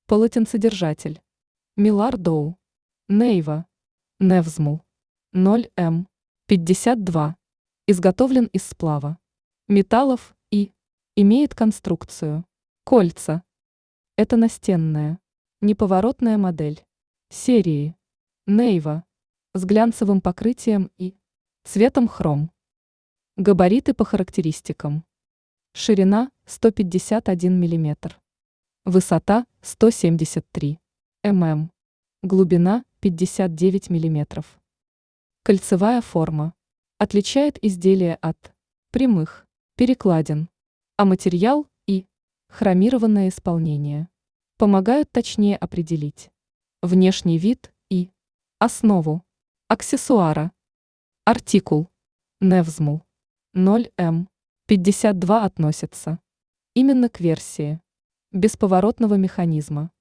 Полотенцедержатель. Милар Доу. Нейва. Невзмул. 0М. 52. Изготовлен из сплава металлов и имеет конструкцию кольца. Это настенная, неповоротная модель серии Нейва с глянцевым покрытием и цветом хром. Габариты по характеристикам. Ширина 151 мм. Высота 173 мм. Глубина 59 мм. Кольцевая форма. Отличает изделие от прямых перекладин, а материал и хромированное исполнение помогают точнее определить внешний вид и основу аксессуара. Артикул Невзмул 0М 52 относится именно к версии бесповоротного механизма.